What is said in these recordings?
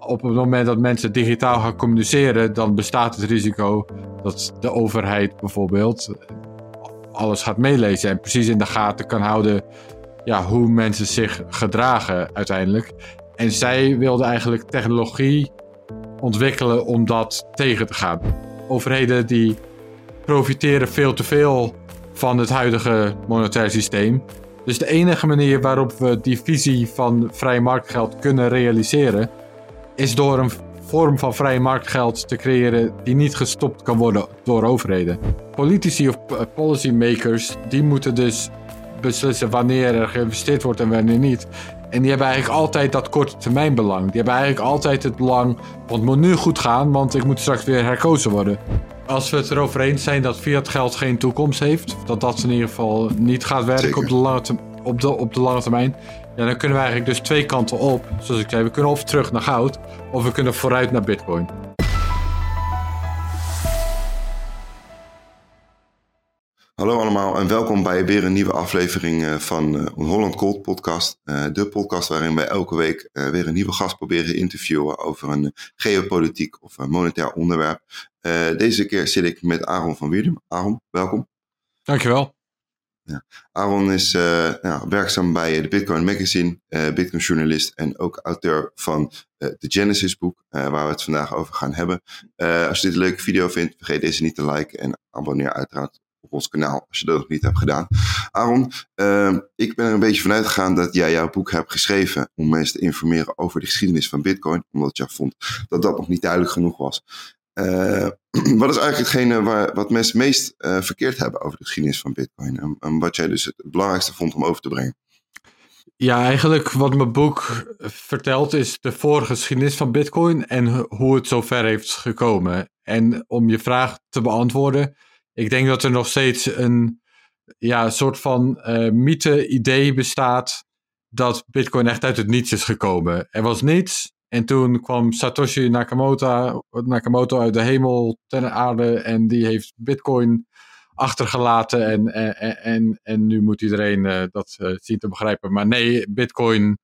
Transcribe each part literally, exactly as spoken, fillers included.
op het moment dat mensen digitaal gaan communiceren, dan bestaat het risico dat de overheid bijvoorbeeld alles gaat meelezen en precies in de gaten kan houden ja, hoe mensen zich gedragen uiteindelijk. En zij wilden eigenlijk technologie ontwikkelen om dat tegen te gaan. Overheden die profiteren veel te veel van het huidige monetair systeem. Dus de enige manier waarop we die visie van vrij marktgeld kunnen realiseren is door een vorm van vrij marktgeld te creëren die niet gestopt kan worden door overheden. Politici of policymakers die moeten dus beslissen wanneer er geïnvesteerd wordt en wanneer niet. En die hebben eigenlijk altijd dat korte termijn belang. Die hebben eigenlijk altijd het belang van het moet nu goed gaan, want ik moet straks weer herkozen worden. Als we het erover eens zijn dat fiat geld geen toekomst heeft, dat dat in ieder geval niet gaat werken op de, lange te- op, de, op de lange termijn, ja, dan kunnen we eigenlijk dus twee kanten op. Zoals ik zei, we kunnen of terug naar goud, of we kunnen vooruit naar Bitcoin. Hallo allemaal en welkom bij weer een nieuwe aflevering van uh, Holland Gold podcast. Uh, de podcast waarin wij elke week uh, weer een nieuwe gast proberen te interviewen over een geopolitiek of een monetair onderwerp. Uh, deze keer zit ik met Aaron van Wierdum. Aaron, welkom. Dankjewel. Ja. Aaron is uh, ja, werkzaam bij de Bitcoin Magazine, uh, Bitcoin journalist en ook auteur van uh, de Genesis boek, uh, waar we het vandaag over gaan hebben. Uh, als je dit een leuke video vindt, vergeet deze niet te liken en abonneer uiteraard op ons kanaal, als je dat nog niet hebt gedaan. Aaron, uh, ik ben er een beetje vanuit gegaan dat jij jouw boek hebt geschreven om mensen te informeren over de geschiedenis van Bitcoin, omdat je vond dat dat nog niet duidelijk genoeg was. Uh, wat is eigenlijk hetgene waar, wat mensen meest uh, verkeerd hebben over de geschiedenis van Bitcoin? En, en wat jij dus het belangrijkste vond om over te brengen? Ja, eigenlijk wat mijn boek vertelt is de voorgeschiedenis van Bitcoin en hoe het zover heeft gekomen. En om je vraag te beantwoorden, ik denk dat er nog steeds een ja, soort van uh, mythe-idee bestaat dat Bitcoin echt uit het niets is gekomen. Er was niets en toen kwam Satoshi Nakamoto, Nakamoto uit de hemel ten aarde en die heeft Bitcoin achtergelaten en, en, en, en nu moet iedereen uh, dat uh, zien te begrijpen. Maar nee, Bitcoin,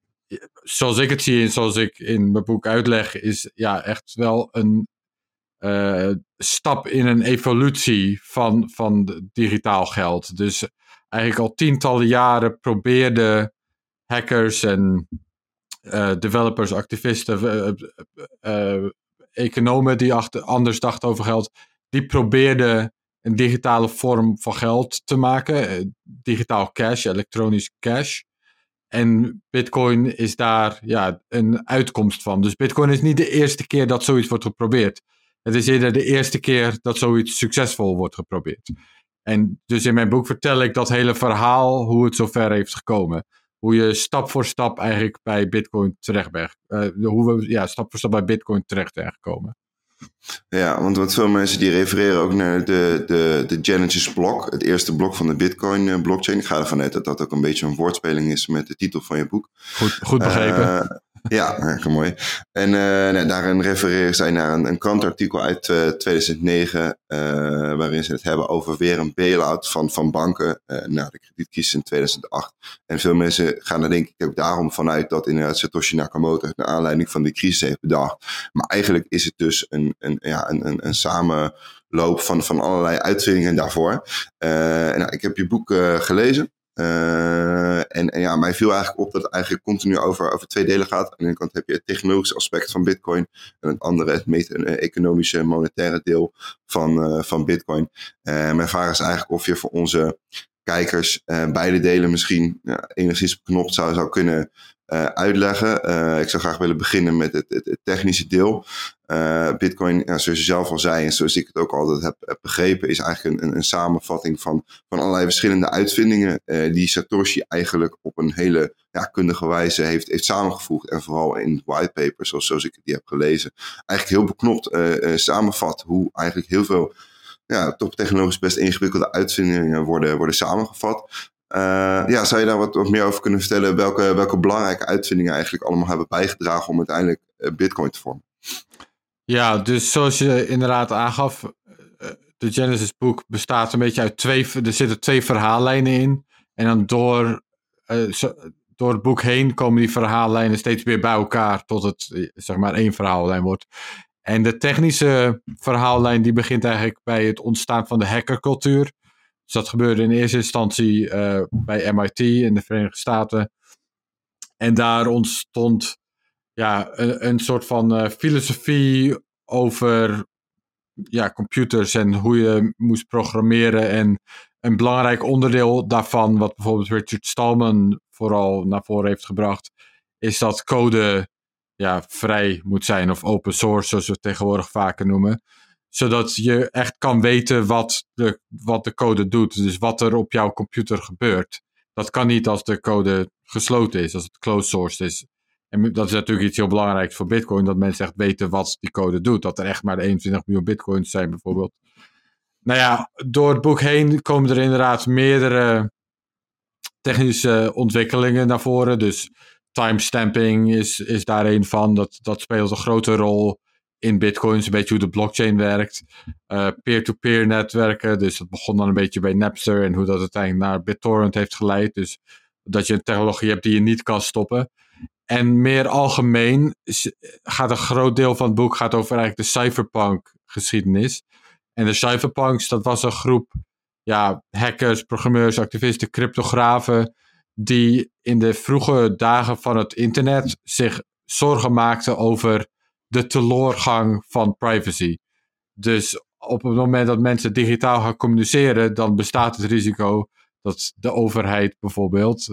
zoals ik het zie en zoals ik in mijn boek uitleg, is ja echt wel een Uh, stap in een evolutie van, van digitaal geld. Dus eigenlijk al tientallen jaren probeerden hackers en uh, developers, activisten, uh, uh, economen die achter, anders dachten over geld, die probeerden een digitale vorm van geld te maken. Uh, digitaal cash, elektronisch cash. En Bitcoin is daar ja, een uitkomst van. Dus Bitcoin is niet de eerste keer dat zoiets wordt geprobeerd. Het is eerder de eerste keer dat zoiets succesvol wordt geprobeerd. En dus in mijn boek vertel ik dat hele verhaal, hoe het zover heeft gekomen. Hoe je stap voor stap eigenlijk bij Bitcoin terecht bent. Uh, hoe we ja, stap voor stap bij Bitcoin terecht zijn gekomen. Ja, want wat veel mensen die refereren ook naar de, de, de Genesis blok, het eerste blok van de Bitcoin blockchain. Ik ga ervan uit dat dat ook een beetje een woordspeling is met de titel van je boek. Goed, goed begrepen. Uh, ja, erg mooi. En uh, nou, daarin refereren zij naar een, een krantartikel uit uh, tweeduizend negen, uh, waarin ze het hebben over weer een bail-out van, van banken uh, na de kredietcrisis in tweeduizend acht. En veel mensen gaan er denk ik ook daarom vanuit dat inderdaad Satoshi Nakamoto het naar aanleiding van die crisis heeft bedacht. Maar eigenlijk is het dus een, een, ja, een, een, een samenloop van, van allerlei uitvindingen daarvoor. Uh, en, nou, ik heb je boek uh, gelezen. Uh, en, en ja, mij viel eigenlijk op dat het eigenlijk continu over, over twee delen gaat. Aan de ene kant heb je het technologische aspect van Bitcoin. En het andere het met- economische, monetaire deel van, uh, van Bitcoin. Uh, mijn vraag is eigenlijk of je voor onze kijkers uh, beide delen misschien uh, enigszins beknopt zou, zou kunnen uh, uitleggen. Uh, ik zou graag willen beginnen met het, het, het technische deel. Uh, Bitcoin, ja, zoals je zelf al zei en zoals ik het ook altijd heb, heb begrepen, is eigenlijk een, een samenvatting van, van allerlei verschillende uitvindingen uh, die Satoshi eigenlijk op een hele ja, kundige wijze heeft, heeft samengevoegd. En vooral in whitepapers, zoals, zoals ik die heb gelezen, eigenlijk heel beknopt uh, uh, samenvat hoe eigenlijk heel veel ja, toptechnologisch best ingewikkelde uitvindingen worden, worden samengevat. Uh, ja, zou je daar wat, wat meer over kunnen vertellen? Welke, welke belangrijke uitvindingen eigenlijk allemaal hebben bijgedragen om uiteindelijk uh, Bitcoin te vormen? Ja, dus zoals je inderdaad aangaf, de Genesis boek bestaat een beetje uit twee, er zitten twee verhaallijnen in. En dan door uh, zo, door het boek heen komen die verhaallijnen steeds meer bij elkaar tot het zeg maar één verhaallijn wordt. En de technische verhaallijn die begint eigenlijk bij het ontstaan van de hackercultuur. Dus dat gebeurde in eerste instantie uh, bij M I T in de Verenigde Staten. En daar ontstond ja, een, een soort van uh, filosofie over ja, computers en hoe je moest programmeren. En een belangrijk onderdeel daarvan, wat bijvoorbeeld Richard Stallman vooral naar voren heeft gebracht, is dat code ja, vrij moet zijn of open source, zoals we het tegenwoordig vaker noemen. Zodat je echt kan weten wat de, wat de code doet. Dus wat er op jouw computer gebeurt. Dat kan niet als de code gesloten is, als het closed source is. En dat is natuurlijk iets heel belangrijks voor Bitcoin, dat mensen echt weten wat die code doet. Dat er echt maar eenentwintig miljoen Bitcoins zijn bijvoorbeeld. Nou ja, door het boek heen komen er inderdaad meerdere technische ontwikkelingen naar voren. Dus timestamping is, is daar een van. Dat, dat speelt een grote rol in Bitcoins. Een beetje hoe de blockchain werkt. Uh, peer-to-peer netwerken. Dus dat begon dan een beetje bij Napster. En hoe dat uiteindelijk naar BitTorrent heeft geleid. Dus dat je een technologie hebt die je niet kan stoppen. En meer algemeen gaat een groot deel van het boek gaat over eigenlijk de cypherpunk geschiedenis. En de cypherpunks, dat was een groep ja, hackers, programmeurs, activisten, cryptografen, die in de vroege dagen van het internet zich zorgen maakten over de teloorgang van privacy. Dus op het moment dat mensen digitaal gaan communiceren, dan bestaat het risico dat de overheid bijvoorbeeld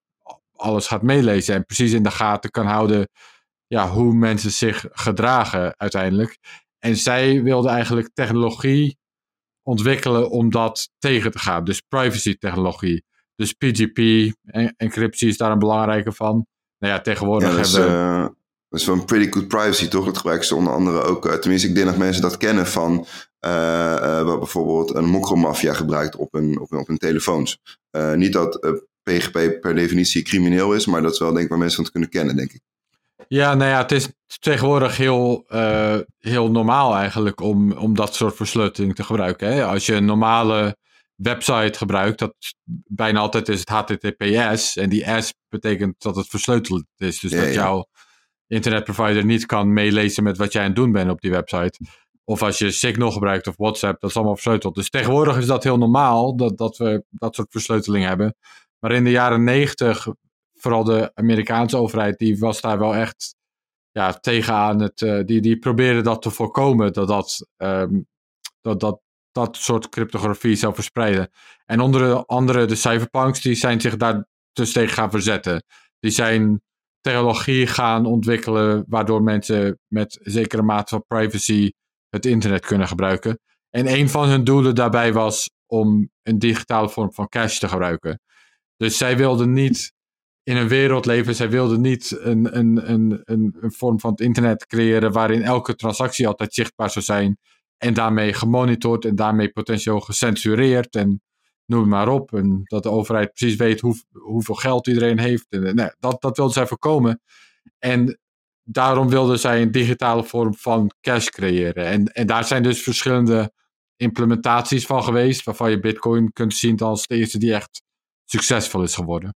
alles gaat meelezen en precies in de gaten kan houden ja, hoe mensen zich gedragen uiteindelijk. En zij wilden eigenlijk technologie ontwikkelen om dat tegen te gaan. Dus privacy technologie. Dus P G P, en, encryptie is daar een belangrijke van. Nou ja, tegenwoordig ja, dat is, hebben we... Uh, dat is wel een pretty good privacy, toch? Dat gebruiken ze onder andere ook. Uh, tenminste, ik denk dat mensen dat kennen van uh, uh, wat bijvoorbeeld een mokromafia gebruikt op hun, op hun, op hun telefoons. Uh, niet dat uh, P G P per definitie crimineel is, maar dat is wel denk ik waar mensen van het kunnen kennen, denk ik. Ja, nou ja, het is tegenwoordig heel, uh, heel normaal eigenlijk om, om dat soort versleuteling te gebruiken. Hè? Als je een normale website gebruikt, dat bijna altijd is het H T T P S. En die S betekent dat het versleuteld is. Dus ja, dat ja. jouw internetprovider niet kan meelezen met wat jij aan het doen bent op die website. Of als je Signal gebruikt of WhatsApp, dat is allemaal versleuteld. Dus tegenwoordig is dat heel normaal, dat, dat we dat soort versleuteling hebben. Maar in de jaren negentig, vooral de Amerikaanse overheid, die was daar wel echt ja, tegenaan. Het, uh, die, die probeerde dat te voorkomen, dat dat, um, dat, dat dat soort cryptografie zou verspreiden. En onder andere de cypherpunks, die zijn zich daar dus tegen gaan verzetten. Die zijn technologie gaan ontwikkelen, waardoor mensen met zekere mate van privacy het internet kunnen gebruiken. En een van hun doelen daarbij was om een digitale vorm van cash te gebruiken. Dus zij wilden niet in een wereld leven, zij wilden niet een, een, een, een, een vorm van het internet creëren waarin elke transactie altijd zichtbaar zou zijn en daarmee gemonitord en daarmee potentieel gecensureerd en noem het maar op. En dat de overheid precies weet hoe, hoeveel geld iedereen heeft. En, nee, dat, dat wilden zij voorkomen. En daarom wilden zij een digitale vorm van cash creëren. En, en daar zijn dus verschillende implementaties van geweest, waarvan je Bitcoin kunt zien als de eerste die echt succesvol is geworden.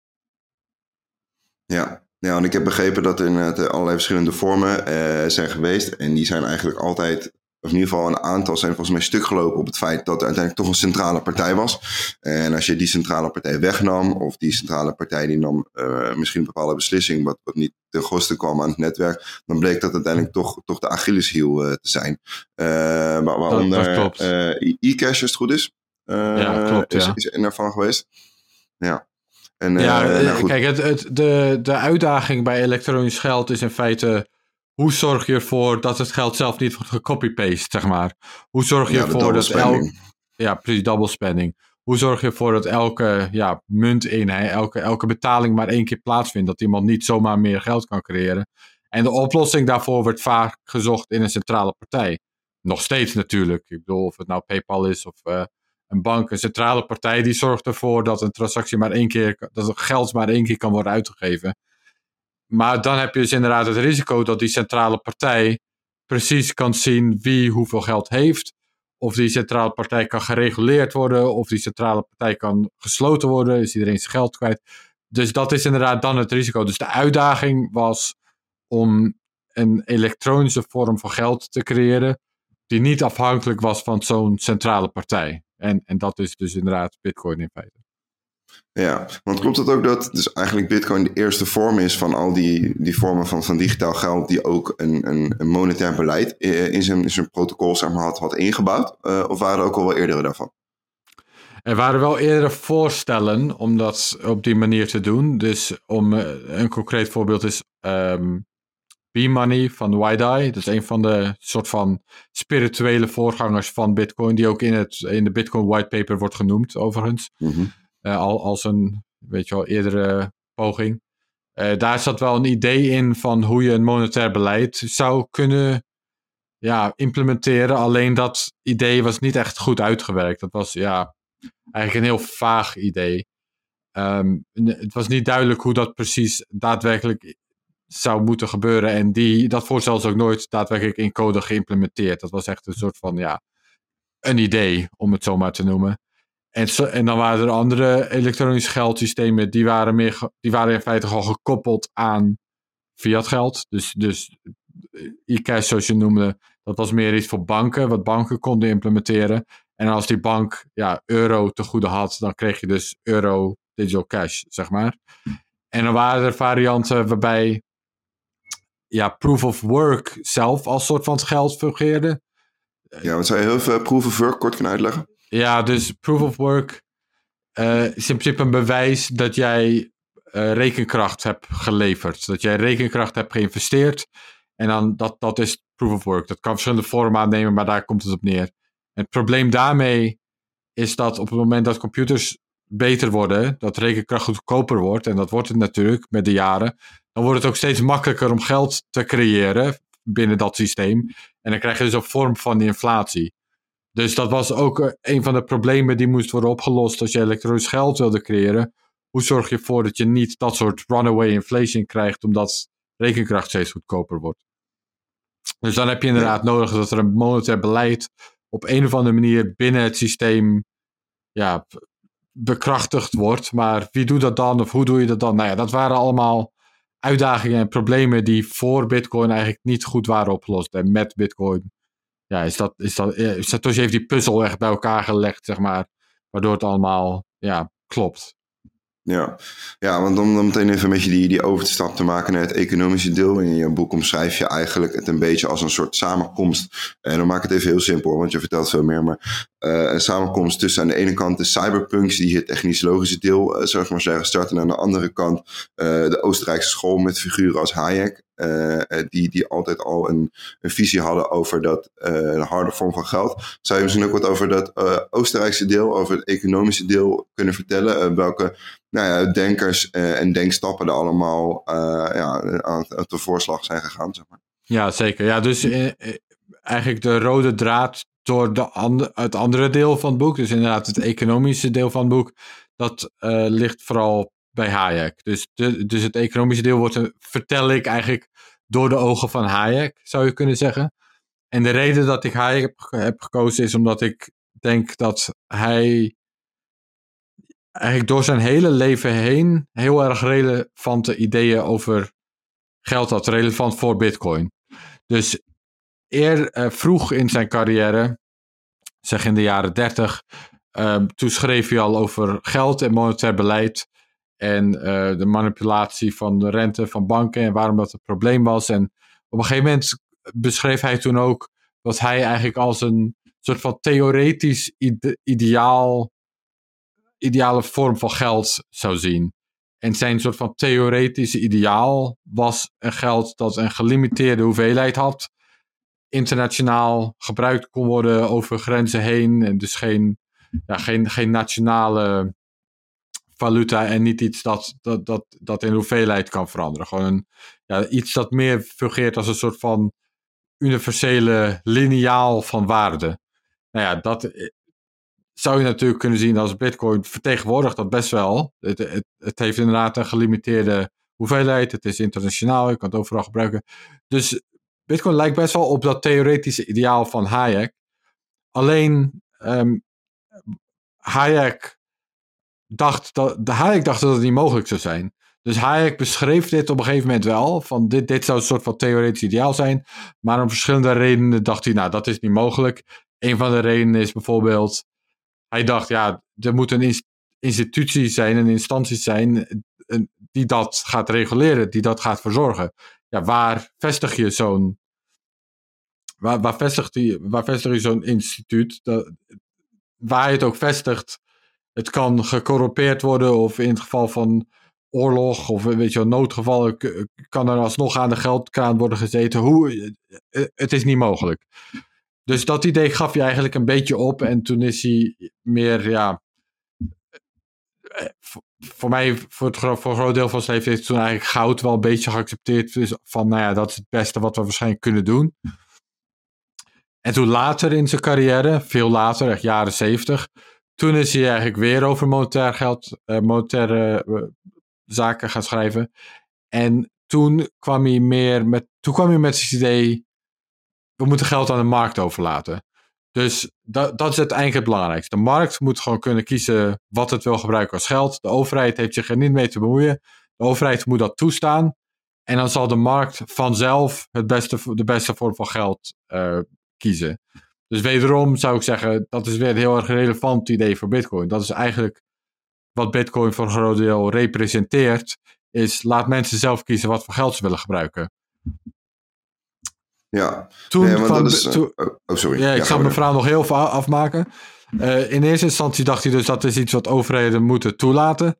Ja, ja, en ik heb begrepen dat er uh, allerlei verschillende vormen uh, zijn geweest. En die zijn eigenlijk altijd, of in ieder geval een aantal, zijn volgens mij stuk gelopen op het feit dat er uiteindelijk toch een centrale partij was. En als je die centrale partij wegnam, of die centrale partij die nam uh, misschien een bepaalde beslissing wat, wat niet ten koste kwam aan het netwerk, dan bleek dat uiteindelijk toch, toch de Achilleshiel uh, te zijn. Uh, waar, waaronder dat, dat uh, e-cash, als het goed is, uh, ja, klopt, is, ja. is een ervan geweest. Ja. En, ja, uh, nou goed. Kijk, het, het, de, de uitdaging bij elektronisch geld is in feite, hoe zorg je ervoor dat het geld zelf niet wordt gecopy-paste, zeg maar. Hoe zorg je ja, ervoor dat elke... Ja, precies, double spending. Hoe zorg je ervoor dat elke ja, munteenheid, elke, elke betaling maar één keer plaatsvindt, dat iemand niet zomaar meer geld kan creëren. En de oplossing daarvoor wordt vaak gezocht in een centrale partij. Nog steeds natuurlijk. Ik bedoel, of het nou PayPal is of uh, een bank, een centrale partij, die zorgt ervoor dat een transactie maar één keer, dat het geld maar één keer kan worden uitgegeven. Maar dan heb je dus inderdaad het risico dat die centrale partij precies kan zien wie hoeveel geld heeft. Of die centrale partij kan gereguleerd worden. Of die centrale partij kan gesloten worden. Is iedereen zijn geld kwijt. dus dat is inderdaad dan het risico. Dus de uitdaging was om een elektronische vorm van geld te creëren die niet afhankelijk was van zo'n centrale partij. En, en dat is dus inderdaad Bitcoin in feite. Ja, want klopt het ook dat dus eigenlijk Bitcoin de eerste vorm is van al die, die vormen van, van digitaal geld die ook een, een, een monetair beleid in zijn, in zijn protocol zeg maar, had, had ingebouwd? Uh, of waren er ook al wel eerdere daarvan? Er waren wel eerdere voorstellen om dat op die manier te doen. Dus om uh, een concreet voorbeeld is um, B-Money van Y D I. Dat is een van de soort van spirituele voorgangers van Bitcoin, die ook in, het, in de Bitcoin whitepaper wordt genoemd overigens. Mm-hmm. Uh, al, als een, weet je wel, eerdere poging. Uh, daar zat wel een idee in van hoe je een monetair beleid zou kunnen ja, implementeren. Alleen dat idee was niet echt goed uitgewerkt. Dat was ja, eigenlijk een heel vaag idee. Um, het was niet duidelijk hoe dat precies daadwerkelijk zou moeten gebeuren. En die, dat voorstel is ook nooit daadwerkelijk in code geïmplementeerd. Dat was echt een soort van, ja, een idee, om het zo maar te noemen. En, so, en dan waren er andere elektronische geldsystemen, die waren, meer ge, die waren in feite al gekoppeld aan fiat geld. Dus, dus e-cash, zoals je noemde, dat was meer iets voor banken, wat banken konden implementeren. En als die bank ja, euro te goede had, dan kreeg je dus euro digital cash, zeg maar. En dan waren er varianten waarbij ja, proof of work zelf als soort van geld fungeerde. Ja, wat zou je heel veel proof of work kort kunnen uitleggen? Ja, dus proof of work uh, is in principe een bewijs dat jij uh, rekenkracht hebt geleverd. Dat jij rekenkracht hebt geïnvesteerd. En dan dat, dat is proof of work. Dat kan verschillende vormen aannemen, maar daar komt het op neer. En het probleem daarmee is dat op het moment dat computers beter worden, dat rekenkracht goedkoper wordt, en dat wordt het natuurlijk met de jaren, dan wordt het ook steeds makkelijker om geld te creëren binnen dat systeem. En dan krijg je dus een vorm van inflatie. Dus dat was ook een van de problemen die moest worden opgelost als je elektronisch geld wilde creëren. Hoe zorg je ervoor dat je niet dat soort runaway inflation krijgt, omdat rekenkracht steeds goedkoper wordt. Dus dan heb je inderdaad nodig dat er een monetair beleid op een of andere manier binnen het systeem ja, bekrachtigd wordt. Maar wie doet dat dan of hoe doe je dat dan? Nou ja, dat waren allemaal uitdagingen en problemen die voor Bitcoin eigenlijk niet goed waren opgelost. En met Bitcoin ja, is dat, is dat, Satoshi heeft die puzzel echt bij elkaar gelegd, zeg maar, waardoor het allemaal ja, klopt. Ja. ja, want om dan meteen even een beetje die, die overstap te maken naar het economische deel. In je boek omschrijf je eigenlijk het een beetje als een soort samenkomst. En dan maak ik het even heel simpel, want je vertelt veel meer. Maar uh, een samenkomst tussen aan de ene kant de cyberpunks die het technisch-logische deel, uh, zou ik maar zeggen, starten. En aan de andere kant uh, de Oostenrijkse school met figuren als Hayek. Uh, die, die altijd al een, een visie hadden over dat uh, een harde vorm van geld. Zou je misschien ook wat over dat uh, Oostenrijkse deel, over het economische deel kunnen vertellen? Uh, welke nou ja, denkers uh, en denkstappen er allemaal uh, ja, aan de voorslag zijn gegaan, zeg maar. Ja, zeker. Ja, dus uh, eigenlijk de rode draad door de and- het andere deel van het boek, dus inderdaad het economische deel van het boek, dat uh, ligt vooral bij Hayek. Dus, de, dus het economische deel wordt, uh, vertel ik eigenlijk door de ogen van Hayek, zou je kunnen zeggen. En de reden dat ik Hayek heb, heb gekozen is omdat ik denk dat hij eigenlijk door zijn hele leven heen heel erg relevante ideeën over geld had, relevant voor Bitcoin. Dus eer, uh, vroeg in zijn carrière, zeg in de jaren dertig, uh, toen schreef hij al over geld en monetair beleid en uh, de manipulatie van de rente van banken en waarom dat een probleem was. En op een gegeven moment beschreef hij toen ook wat hij eigenlijk als een soort van theoretisch ide- ideaal, ideale vorm van geld zou zien. En zijn soort van theoretische ideaal was een geld dat een gelimiteerde hoeveelheid had, internationaal gebruikt kon worden over grenzen heen en dus geen, ja, geen, geen nationale valuta en niet iets dat, dat, dat, dat in hoeveelheid kan veranderen. Gewoon een, ja, iets dat meer fungeert als een soort van universele lineaal van waarde. Nou ja, dat zou je natuurlijk kunnen zien als Bitcoin vertegenwoordigt dat best wel. Het, het, het heeft inderdaad een gelimiteerde hoeveelheid. Het is internationaal, je kan het overal gebruiken. Dus Bitcoin lijkt best wel op dat theoretische ideaal van Hayek. Alleen um, Hayek dacht dat, de Hayek dacht dat het niet mogelijk zou zijn. Dus Hayek beschreef dit op een gegeven moment wel. Van dit, dit zou een soort van theoretisch ideaal zijn. Maar om verschillende redenen dacht hij, nou, dat is niet mogelijk. Een van de redenen is bijvoorbeeld, hij dacht, ja, er moet een institutie zijn, een instantie zijn die dat gaat reguleren, die dat gaat verzorgen. Ja, waar vestig je zo'n waar, waar, vestigt die, waar vestig je zo'n instituut? Dat, waar je het ook vestigt, het kan gecorrumpeerd worden of in het geval van oorlog of weet je, noodgevallen kan er alsnog aan de geldkraan worden gezeten. Hoe, het is niet mogelijk. Dus dat idee gaf hij eigenlijk een beetje op en toen is hij meer, ja, voor mij, voor het voor een groot deel van zijn leven heeft toen eigenlijk goud wel een beetje geaccepteerd. Dus van, nou ja, dat is het beste wat we waarschijnlijk kunnen doen. En toen later in zijn carrière, veel later, echt jaren zeventig, toen is hij eigenlijk weer over monetair geld, uh, monetaire uh, zaken gaan schrijven. En toen kwam hij meer met, toen kwam hij met het idee, we moeten geld aan de markt overlaten. Dus dat, dat is uiteindelijk het belangrijkste. De markt moet gewoon kunnen kiezen wat het wil gebruiken als geld. De overheid heeft zich er niet mee te bemoeien. De overheid moet dat toestaan. En dan zal de markt vanzelf het beste, de beste vorm van geld uh, kiezen. Dus wederom zou ik zeggen, dat is weer een heel erg relevant idee voor Bitcoin. Dat is eigenlijk wat Bitcoin voor een groot deel representeert. Is laat mensen zelf kiezen wat voor geld ze willen gebruiken. Ja, toen nee, kwam, is, toen, oh sorry. Ja, ik ja, zal mijn verhaal nog heel veel afmaken. Uh, in eerste instantie dacht hij dus dat is iets wat overheden moeten toelaten.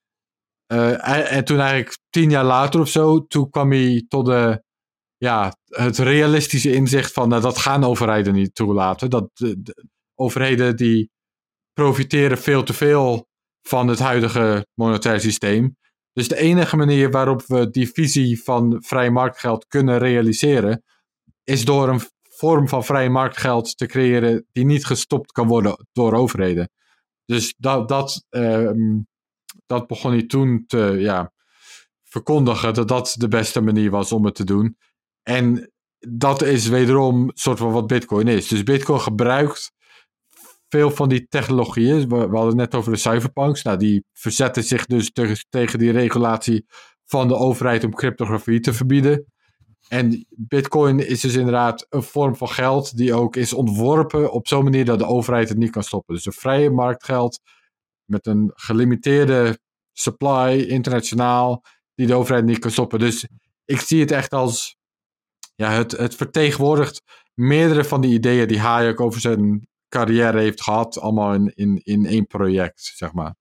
Uh, en toen eigenlijk tien jaar later of zo, toen kwam hij tot de, ja, het realistische inzicht van uh, dat gaan overheden niet toelaten. Dat de, de overheden die profiteren veel te veel van het huidige monetair systeem. Dus de enige manier waarop we die visie van vrij marktgeld kunnen realiseren is door een vorm van vrij marktgeld te creëren die niet gestopt kan worden door overheden. Dus dat, dat, um, dat begon hij toen te ja, verkondigen dat dat de beste manier was om het te doen. En dat is wederom een soort van wat Bitcoin is. Dus Bitcoin gebruikt veel van die technologieën. We, we hadden het net over de cypherpunks. Nou, die verzetten zich dus te, tegen die regulatie van de overheid om cryptografie te verbieden. En Bitcoin is dus inderdaad een vorm van geld die ook is ontworpen op zo'n manier dat de overheid het niet kan stoppen. Dus een vrije marktgeld met een gelimiteerde supply, internationaal, die de overheid niet kan stoppen. Dus ik zie het echt als, ja, het, het vertegenwoordigt meerdere van die ideeën die Hayek over zijn carrière heeft gehad, allemaal in, in, in één project, zeg maar.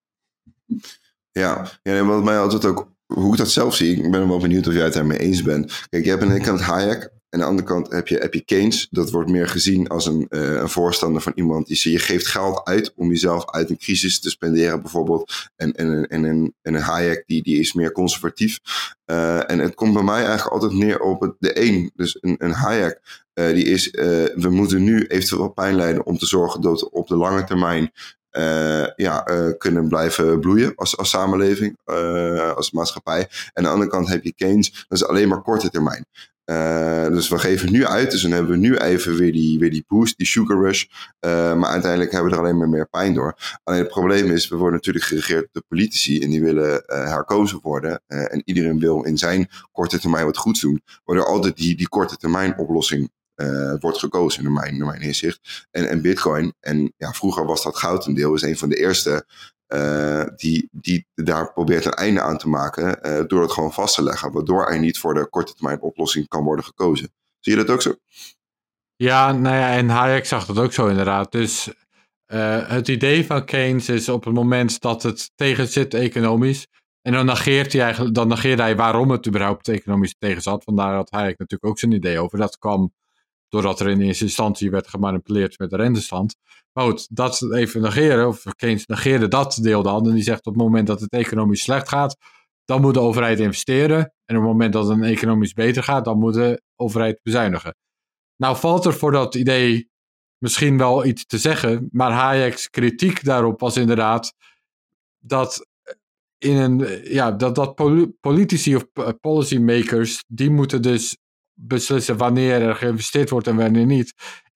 Ja, ja, wat mij altijd ook, hoe ik dat zelf zie, ik ben wel benieuwd of jij het daarmee eens bent. Kijk, je hebt aan de ene kant Hayek, en aan de andere kant heb je, heb je Keynes. Dat wordt meer gezien als een, uh, een voorstander van iemand die je geeft geld uit om jezelf uit een crisis te spenderen bijvoorbeeld. En, en, en, en, en een Hayek die, die is meer conservatief. Uh, en het komt bij mij eigenlijk altijd neer op het, de een. Dus een, een Hayek, uh, die is, uh, we moeten nu eventueel pijn lijden om te zorgen dat op de lange termijn Uh, ja, uh, kunnen blijven bloeien als, als samenleving, uh, als maatschappij. En aan de andere kant heb je Keynes, dat is alleen maar korte termijn. Uh, dus we geven nu uit, dus dan hebben we nu even weer die, weer die boost, die sugar rush. Uh, maar uiteindelijk hebben we er alleen maar meer pijn door. Alleen het probleem is, we worden natuurlijk geregeerd door politici en die willen uh, herkozen worden. Uh, en iedereen wil in zijn korte termijn wat goeds doen. Waardoor altijd die, die korte termijn oplossing Uh, wordt gekozen naar mijn, naar mijn inzicht. En, en Bitcoin, en ja, vroeger was dat goud een deel, is een van de eerste uh, die, die daar probeert een einde aan te maken uh, door het gewoon vast te leggen, waardoor er niet voor de korte termijn oplossing kan worden gekozen. Zie je dat ook zo? Ja, nou ja, en Hayek zag dat ook zo inderdaad. Dus uh, het idee van Keynes is op het moment dat het tegen zit economisch, en dan negeert hij eigenlijk, dan negeerde hij waarom het überhaupt economisch tegen zat. Vandaar had Hayek natuurlijk ook zijn idee over. Dat kwam doordat er in eerste instantie werd gemanipuleerd met de rentestand. Maar goed, dat even negeren, of Keynes negeerde dat deel dan. En die zegt op het moment dat het economisch slecht gaat, dan moet de overheid investeren. En op het moment dat het economisch beter gaat, dan moet de overheid bezuinigen. Nou valt er voor dat idee misschien wel iets te zeggen, maar Hayek's kritiek daarop was inderdaad dat in een, ja, dat, dat politici of policymakers, die moeten dus beslissen wanneer er geïnvesteerd wordt en wanneer niet.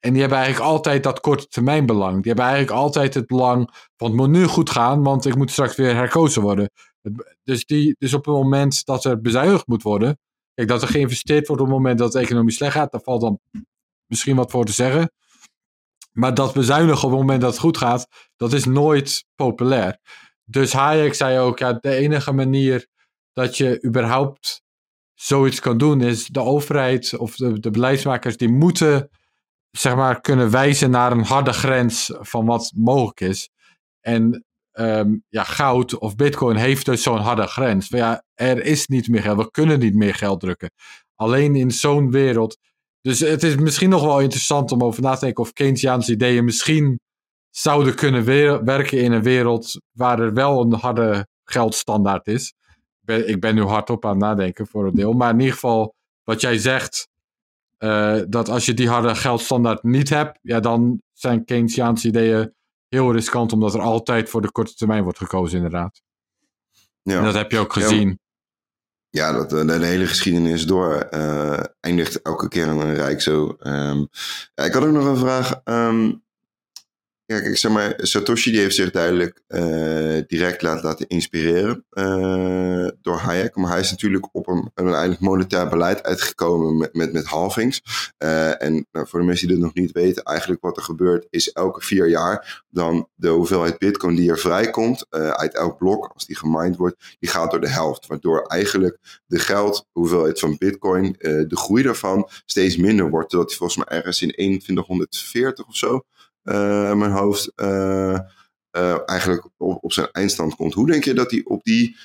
En die hebben eigenlijk altijd dat korte termijn belang. Die hebben eigenlijk altijd het belang van het moet nu goed gaan, want ik moet straks weer herkozen worden. Dus, die, dus op het moment dat er bezuinigd moet worden, kijk, dat er geïnvesteerd wordt op het moment dat het economie slecht gaat, daar valt dan misschien wat voor te zeggen. Maar dat bezuinigen op het moment dat het goed gaat, dat is nooit populair. Dus Hayek zei ook, ja, de enige manier dat je überhaupt zoiets kan doen is de overheid of de, de beleidsmakers die moeten, zeg maar, kunnen wijzen naar een harde grens van wat mogelijk is. En um, ja, goud of bitcoin heeft dus zo'n harde grens. Maar ja, er is niet meer geld. We kunnen niet meer geld drukken. Alleen in zo'n wereld. Dus het is misschien nog wel interessant om over na te denken of Keynesiaanse ideeën misschien zouden kunnen weer, werken in een wereld waar er wel een harde geldstandaard is. Ik ben, ik ben nu hardop aan het nadenken voor een deel. Maar in ieder geval, wat jij zegt, uh, dat als je die harde geldstandaard niet hebt, ja, dan zijn Keynesiaanse ideeën heel riskant, omdat er altijd voor de korte termijn wordt gekozen, inderdaad. Ja. En dat heb je ook gezien. Ja, dat, de, de hele geschiedenis door uh, eindigt elke keer in een rijk zo. Um, ja, ik had ook nog een vraag. Um, ja, kijk, zeg maar, Satoshi die heeft zich duidelijk uh, direct laten, laten inspireren uh, door Hayek. Maar hij is natuurlijk op een, een eigenlijk monetair beleid uitgekomen met, met, met halvings. Uh, en nou, voor de mensen die dit nog niet weten, eigenlijk wat er gebeurt is elke vier jaar dan de hoeveelheid bitcoin die er vrijkomt uh, uit elk blok, als die gemined wordt, die gaat door de helft. Waardoor eigenlijk de geld, hoeveelheid van bitcoin, uh, de groei daarvan steeds minder wordt. Totdat hij volgens mij ergens in eenentwintighonderd veertig of zo, Uh, mijn hoofd uh, uh, eigenlijk op, op zijn eindstand komt. Hoe denk je dat hij op die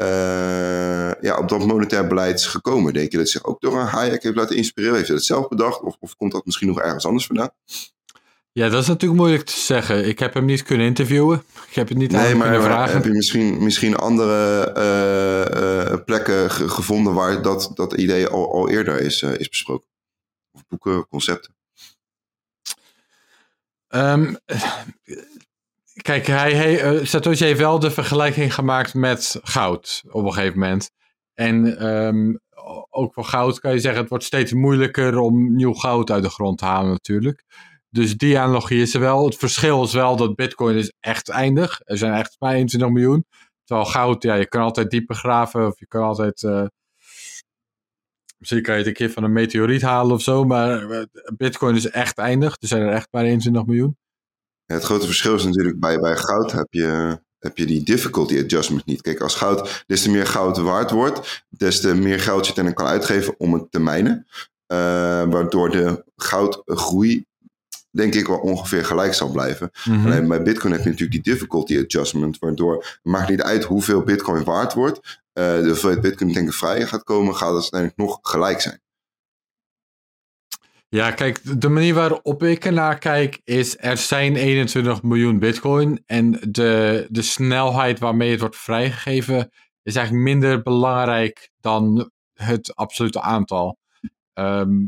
uh, ja, op dat monetair beleid is gekomen? Denk je dat hij zich ook door een Hayek heeft laten inspireren? Heeft hij dat zelf bedacht? Of, of komt dat misschien nog ergens anders vandaan? Ja, dat is natuurlijk moeilijk te zeggen. Ik heb hem niet kunnen interviewen. Ik heb het niet nee, aan maar, kunnen maar vragen. Heb je misschien, misschien andere uh, uh, plekken ge- gevonden waar dat, dat idee al, al eerder is, uh, is besproken? Of boeken, concepten? Um, kijk, hij, hij, uh, Satoshi heeft wel de vergelijking gemaakt met goud op een gegeven moment. En um, ook voor goud kan je zeggen, het wordt steeds moeilijker om nieuw goud uit de grond te halen natuurlijk. Dus die analogie is er wel. Het verschil is wel dat bitcoin is echt eindig. Er zijn echt maar eenentwintig miljoen. Terwijl goud, ja, je kan altijd dieper graven of je kan altijd... Uh, Misschien kan je het een keer van een meteoriet halen of zo, maar bitcoin is echt eindig. Er zijn er echt maar eenentwintig miljoen. Ja, het grote verschil is natuurlijk, bij, bij goud heb je, heb je die difficulty adjustment niet. Kijk, als goud, des te meer goud waard wordt, des te meer geld je dan kan uitgeven om het te mijnen. Uh, waardoor de goudgroei, denk ik, wel ongeveer gelijk zal blijven. Mm-hmm. Alleen bij bitcoin heb je natuurlijk die difficulty adjustment, waardoor het maakt niet uit hoeveel bitcoin waard wordt. Uh, de hoeveelheid bitcoin denk ik vrij gaat komen, gaat het uiteindelijk nog gelijk zijn. Ja, kijk, de manier waarop ik ernaar kijk is, er zijn eenentwintig miljoen bitcoin en de, de snelheid waarmee het wordt vrijgegeven is eigenlijk minder belangrijk dan het absolute aantal. Um,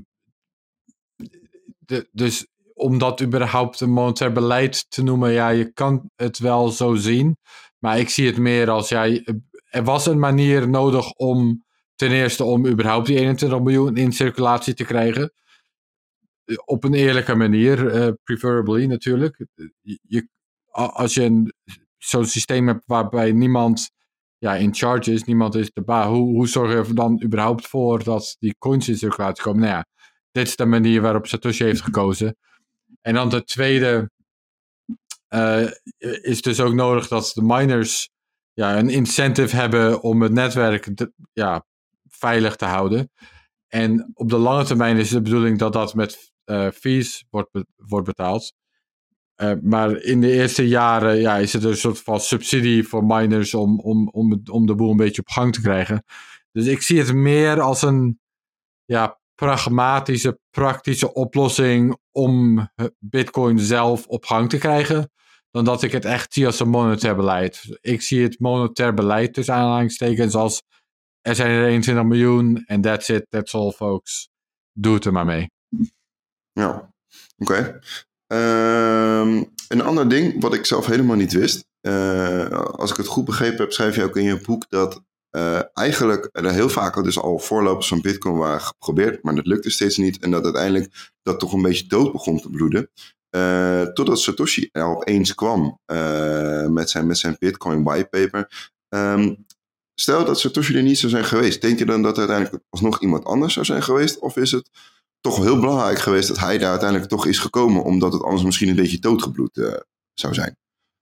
de, dus om dat überhaupt een monetair beleid te noemen, ja, je kan het wel zo zien, maar ik zie het meer als, ja, er was een manier nodig om ten eerste om überhaupt die eenentwintig miljoen in circulatie te krijgen. Op een eerlijke manier, uh, preferably natuurlijk. Je, als je een, zo'n systeem hebt waarbij niemand ja, in charge is, niemand is de baas, hoe, hoe zorg je er dan überhaupt voor dat die coins in circulatie komen? Nou ja, dit is de manier waarop Satoshi heeft gekozen. En dan de tweede uh, is dus ook nodig dat de miners ja, een incentive hebben om het netwerk de, ja, veilig te houden. En op de lange termijn is de bedoeling dat dat met uh, fees wordt, be- wordt betaald. Uh, maar in de eerste jaren ja, is het een soort van subsidie voor miners om, om, om, om de boel een beetje op gang te krijgen. Dus ik zie het meer als een ja, pragmatische, praktische oplossing om Bitcoin zelf op gang te krijgen, dan dat ik het echt zie als een monetair beleid. Ik zie het monetair beleid tussen aanhalingstekens als er zijn er eenentwintig miljoen en that's it, that's all folks. Doe het er maar mee. Ja, oké. Okay. Um, een ander ding wat ik zelf helemaal niet wist. Uh, als ik het goed begrepen heb, schrijf je ook in je boek dat uh, eigenlijk er heel vaak dus al voorlopers van Bitcoin waren geprobeerd, maar dat lukte steeds niet. En dat uiteindelijk dat toch een beetje dood begon te bloeden. Uh, totdat Satoshi er opeens kwam uh, met, zijn, met zijn Bitcoin whitepaper. Um, stel dat Satoshi er niet zou zijn geweest. Denk je dan dat er uiteindelijk alsnog iemand anders zou zijn geweest? Of is het toch heel belangrijk geweest dat hij daar uiteindelijk toch is gekomen, omdat het anders misschien een beetje doodgebloed uh, zou zijn?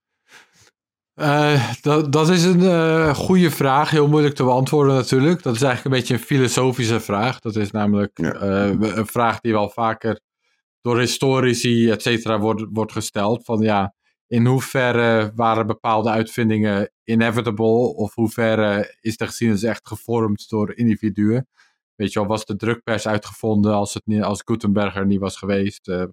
Uh, dat, dat is een uh, goede vraag. Heel moeilijk te beantwoorden natuurlijk. Dat is eigenlijk een beetje een filosofische vraag. Dat is namelijk ja. uh, een vraag die wel vaker door historici, et cetera, wordt, wordt gesteld. Van ja, in hoeverre waren bepaalde uitvindingen inevitable? Of hoeverre is de geschiedenis echt gevormd door individuen? Weet je wel, was de drukpers uitgevonden als, het niet, als Gutenberg er niet was geweest? Uh,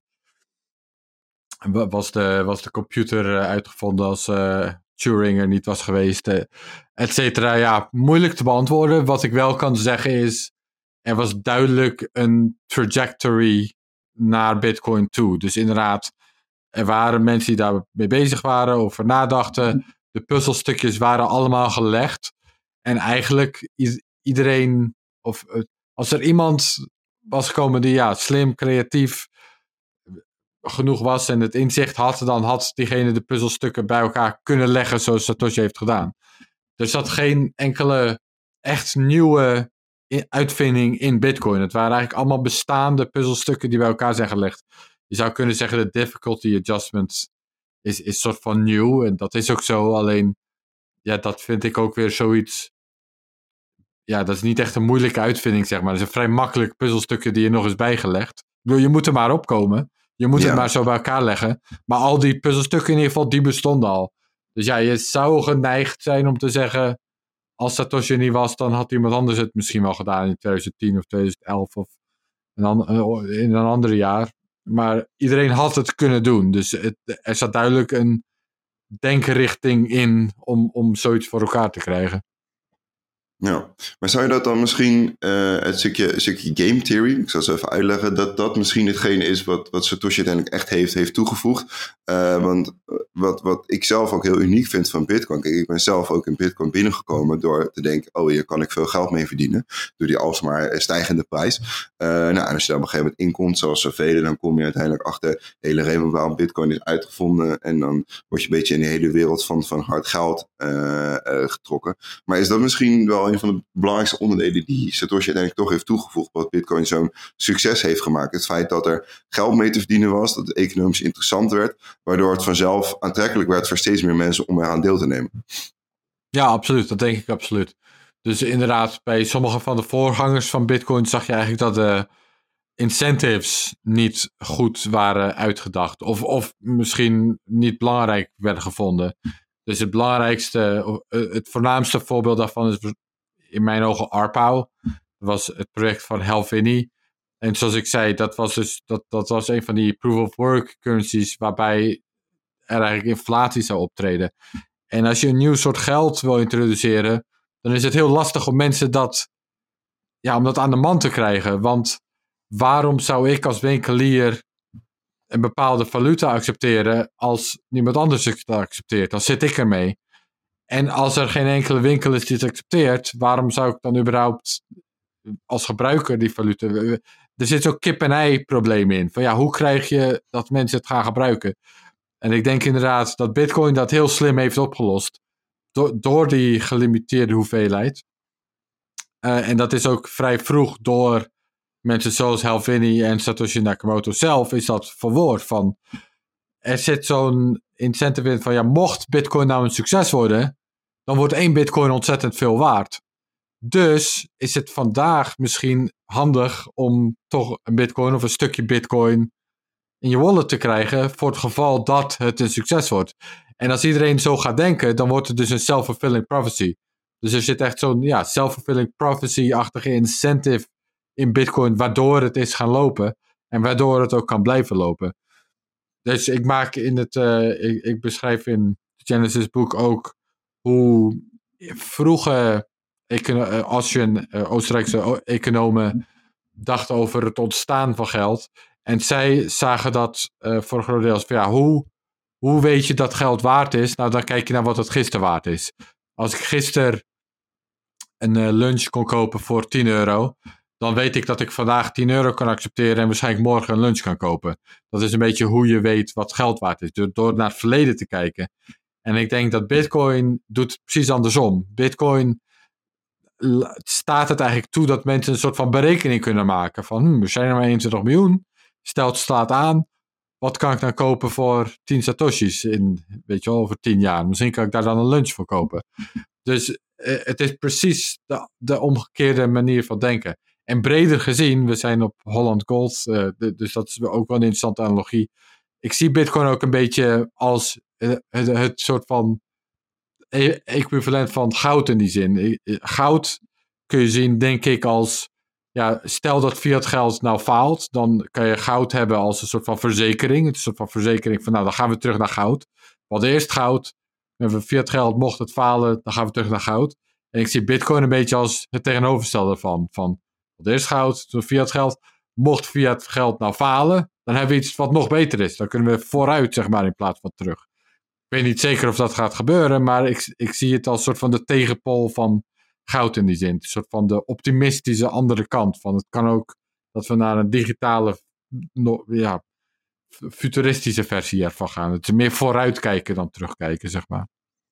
was, de, was de computer uitgevonden als uh, Turing er niet was geweest? Uh, et cetera. Ja, moeilijk te beantwoorden. Wat ik wel kan zeggen is, er was duidelijk een trajectory naar Bitcoin toe. Dus inderdaad, er waren mensen die daarmee bezig waren, over nadachten. De puzzelstukjes waren allemaal gelegd. En eigenlijk is iedereen, of als er iemand was gekomen die ja, slim, creatief genoeg was en het inzicht had, dan had diegene de puzzelstukken bij elkaar kunnen leggen zoals Satoshi heeft gedaan. Er zat geen enkele echt nieuwe uitvinding in Bitcoin. Het waren eigenlijk allemaal bestaande puzzelstukken die bij elkaar zijn gelegd. Je zou kunnen zeggen de difficulty adjustment is, is soort van nieuw. En dat is ook zo. Alleen, ja, dat vind ik ook weer zoiets. Ja, dat is niet echt een moeilijke uitvinding, zeg maar. Dat is een vrij makkelijk puzzelstukken die je nog eens bijgelegd. Ik bedoel, je moet er maar opkomen. Je moet ja. het maar zo bij elkaar leggen. Maar al die puzzelstukken in ieder geval, die bestonden al. Dus ja, je zou geneigd zijn om te zeggen, als Satoshi er niet was, dan had iemand anders het misschien wel gedaan in twintig tien of twintig elf of een an- in een ander jaar. Maar iedereen had het kunnen doen. Dus het, er zat duidelijk een denkrichting in om, om zoiets voor elkaar te krijgen. Ja, maar zou je dat dan misschien, uh, het stukje, stukje game theory, ik zal het even uitleggen, dat dat misschien hetgene is wat, wat Satoshi uiteindelijk echt heeft, heeft toegevoegd. Uh, want wat, wat ik zelf ook heel uniek vind van Bitcoin, kijk, ik ben zelf ook in Bitcoin binnengekomen door te denken, oh, hier kan ik veel geld mee verdienen, door die alsmaar stijgende prijs. Uh, nou, en als je daar op een gegeven moment inkomt, zoals zoveel, dan kom je uiteindelijk achter de hele reden waarom Bitcoin is uitgevonden en dan word je een beetje in de hele wereld van, van hard geld uh, uh, getrokken. Maar is dat misschien wel een van de belangrijkste onderdelen die Satoshi uiteindelijk toch heeft toegevoegd, wat Bitcoin zo'n succes heeft gemaakt? Het feit dat er geld mee te verdienen was, dat het economisch interessant werd, waardoor het vanzelf aantrekkelijk werd voor steeds meer mensen om eraan deel te nemen. Ja, absoluut. Dat denk ik absoluut. Dus inderdaad, bij sommige van de voorgangers van Bitcoin zag je eigenlijk dat de incentives niet goed waren uitgedacht. Of, of misschien niet belangrijk werden gevonden. Dus het belangrijkste, het voornaamste voorbeeld daarvan is in mijn ogen ARPAO. Dat was het project van Hal Finney. En zoals ik zei, dat was dus dat, dat was een van die proof of work currencies waarbij er eigenlijk inflatie zou optreden. En als je een nieuw soort geld wil introduceren, dan is het heel lastig om mensen dat, ja, om dat aan de man te krijgen. Want waarom zou ik als winkelier een bepaalde valuta accepteren als niemand anders het accepteert? Dan zit ik ermee. En als er geen enkele winkel is die het accepteert, waarom zou ik dan überhaupt als gebruiker die valuta... Er zit ook kip-en-ei probleem in. Van ja, hoe krijg je dat mensen het gaan gebruiken? En ik denk inderdaad dat Bitcoin dat heel slim heeft opgelost. Door, door die gelimiteerde hoeveelheid. Uh, en dat is ook vrij vroeg door mensen zoals Hal Finney en Satoshi Nakamoto zelf is dat verwoord van. Er zit zo'n incentive in van ja, mocht Bitcoin nou een succes worden, dan wordt één Bitcoin ontzettend veel waard. Dus is het vandaag misschien handig om toch een Bitcoin of een stukje Bitcoin in je wallet te krijgen voor het geval dat het een succes wordt. En als iedereen zo gaat denken, dan wordt het dus een self-fulfilling prophecy. Dus er zit echt zo'n ja, self-fulfilling prophecy-achtige incentive in Bitcoin, waardoor het is gaan lopen en waardoor het ook kan blijven lopen. Dus ik maak in het, uh, ik, ik beschrijf in het Genesis boek ook hoe vroege econo- Austrian, uh, Oostenrijkse economen dachten over het ontstaan van geld. En zij zagen dat uh, voor een groot deel als van ja, hoe, hoe weet je dat geld waard is? Nou, dan kijk je naar wat het gisteren waard is. Als ik gisteren een uh, lunch kon kopen voor tien euro, dan weet ik dat ik vandaag tien euro kan accepteren en waarschijnlijk morgen een lunch kan kopen. Dat is een beetje hoe je weet wat geld waard is, door, door naar het verleden te kijken. En ik denk dat Bitcoin doet het precies andersom. Bitcoin staat het eigenlijk toe dat mensen een soort van berekening kunnen maken van, hm, we zijn er maar eenentwintig miljoen, stelt slaat aan, wat kan ik dan kopen voor tien satoshis in, weet je wel, over tien jaar? Misschien kan ik daar dan een lunch voor kopen. Dus eh, het is precies de, de omgekeerde manier van denken. En breder gezien, we zijn op Holland Gold, uh, de, dus dat is ook wel een interessante analogie. Ik zie Bitcoin ook een beetje als uh, het, het soort van e- equivalent van goud in die zin. Goud kun je zien, denk ik, als, ja, stel dat fiat geld nou faalt, dan kan je goud hebben als een soort van verzekering. Het is een soort van verzekering van, nou, dan gaan we terug naar goud. We hadden eerst goud, we hebben fiat geld, mocht het falen, dan gaan we terug naar goud. En ik zie Bitcoin een beetje als het tegenovergestelde ervan. Van, we hadden eerst goud, toen fiat geld. Mocht fiat geld nou falen, dan hebben we iets wat nog beter is. Dan kunnen we vooruit, zeg maar, in plaats van terug. Ik weet niet zeker of dat gaat gebeuren, maar ik, ik zie het als een soort van de tegenpool van goud in die zin. Een soort van de optimistische andere kant. Van het kan ook dat we naar een digitale, no, ja, futuristische versie ervan gaan. Het is meer vooruitkijken dan terugkijken, zeg maar.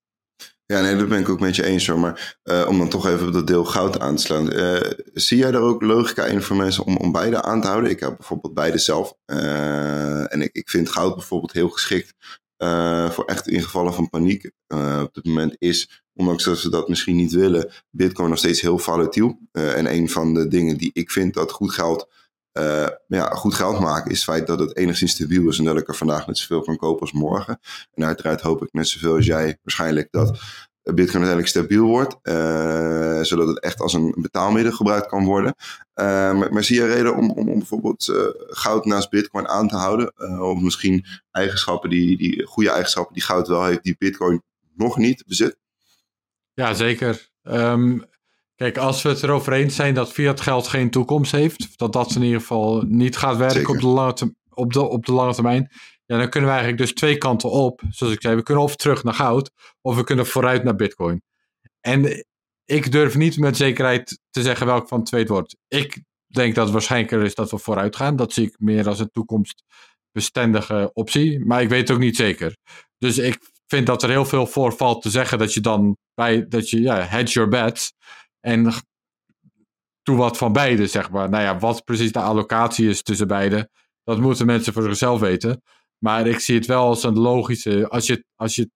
Ja, nee, dat ben ik ook met je eens hoor. Maar uh, om dan toch even op dat deel goud aan te slaan. Uh, zie jij er ook logica in voor mensen om, om beide aan te houden? Ik heb bijvoorbeeld beide zelf. Uh, en ik, ik vind goud bijvoorbeeld heel geschikt uh, voor echt in gevallen van paniek. Uh, op dit moment is, ondanks dat ze dat misschien niet willen, Bitcoin nog steeds heel volatiel. Uh, en een van de dingen die ik vind dat goed geld, uh, ja, goed geld maken, is het feit dat het enigszins stabiel is en dat ik er vandaag net zoveel kan kopen als morgen. En uiteraard hoop ik net zoveel als jij waarschijnlijk dat Bitcoin uiteindelijk stabiel wordt, uh, zodat het echt als een betaalmiddel gebruikt kan worden. Uh, maar, maar zie je reden om, om, om bijvoorbeeld uh, goud naast Bitcoin aan te houden? Uh, of misschien eigenschappen die, die goede eigenschappen die goud wel heeft, die Bitcoin nog niet bezit? Ja, zeker. Um, kijk, als we het erover eens zijn dat fiat geld geen toekomst heeft, dat dat in ieder geval niet gaat werken op de, lange te, op, de, op de lange termijn, ja, dan kunnen we eigenlijk dus twee kanten op. Zoals ik zei, we kunnen of terug naar goud, of we kunnen vooruit naar Bitcoin. En ik durf niet met zekerheid te zeggen welk van het twee het wordt. Ik denk dat het waarschijnlijker is dat we vooruit gaan. Dat zie ik meer als een toekomstbestendige optie. Maar ik weet het ook niet zeker. Dus ik vind dat er heel veel voor valt te zeggen dat je dan bij, dat je, ja, hedge your bets. En doe wat van beide, zeg maar. Nou ja, wat precies de allocatie is tussen beide, dat moeten mensen voor zichzelf weten. Maar ik zie het wel als een logische, als je, als je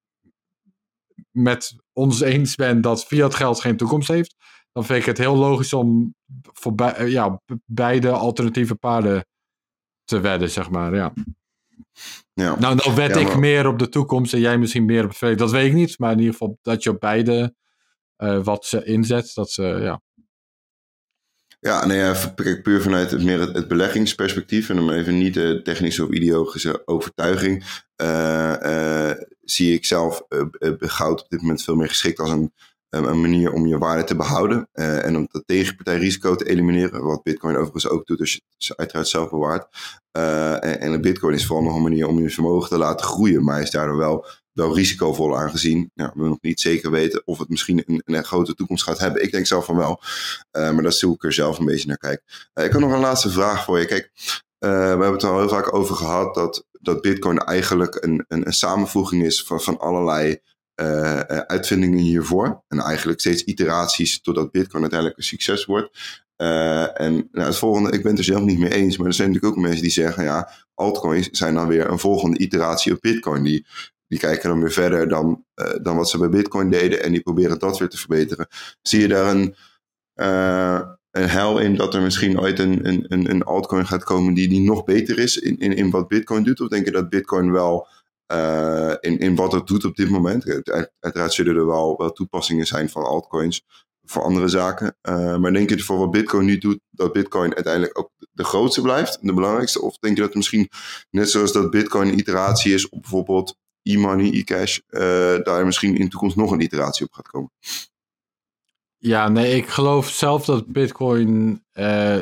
met ons eens bent dat fiat geld geen toekomst heeft, dan vind ik het heel logisch om voor be- ja, beide alternatieve paarden te wedden, zeg maar. Ja. Ja. Nou, dan wed ja, ik maar... meer op de toekomst en jij misschien meer op het verleden. Dat weet ik niet, maar in ieder geval dat je op beide uh, wat ze inzet, dat ze, ja. Ja, nee, kijk, puur vanuit het, meer het, het beleggingsperspectief en dan even niet de technische of ideologische overtuiging, uh, uh, zie ik zelf uh, goud op dit moment veel meer geschikt als een, een manier om je waarde te behouden uh, en om dat tegenpartijrisico te elimineren, wat Bitcoin overigens ook doet als je het uiteraard zelf bewaart. Uh, en, en Bitcoin is vooral nog een manier om je vermogen te laten groeien, maar is daardoor wel wel risicovol aangezien. Ja, we nog niet zeker weten of het misschien een, een grote toekomst gaat hebben. Ik denk zelf van wel. Uh, maar daar zie ik er zelf een beetje naar kijken. Uh, ik heb nog een laatste vraag voor je. Kijk, uh, we hebben het er al heel vaak over gehad dat, dat Bitcoin eigenlijk een, een, een samenvoeging is van, van allerlei uh, uitvindingen hiervoor. En eigenlijk steeds iteraties totdat Bitcoin uiteindelijk een succes wordt. Uh, en nou, het volgende, ik ben het er zelf niet mee eens, maar er zijn natuurlijk ook mensen die zeggen, ja, altcoins zijn dan weer een volgende iteratie op Bitcoin. Die Die kijken dan weer verder dan, uh, dan wat ze bij Bitcoin deden en die proberen dat weer te verbeteren. Zie je daar een, uh, een hel in dat er misschien ooit een, een, een altcoin gaat komen die, die nog beter is in, in, in wat Bitcoin doet? Of denk je dat Bitcoin wel uh, in, in wat het doet op dit moment? Uiteraard zullen er wel, wel toepassingen zijn van altcoins voor andere zaken. Uh, maar denk je voor wat Bitcoin nu doet, dat Bitcoin uiteindelijk ook de grootste blijft, de belangrijkste? Of denk je dat het misschien, net zoals dat Bitcoin een iteratie is op bijvoorbeeld e-money, e-cash, uh, daar misschien in de toekomst nog een iteratie op gaat komen? Ja, nee, ik geloof zelf dat Bitcoin uh,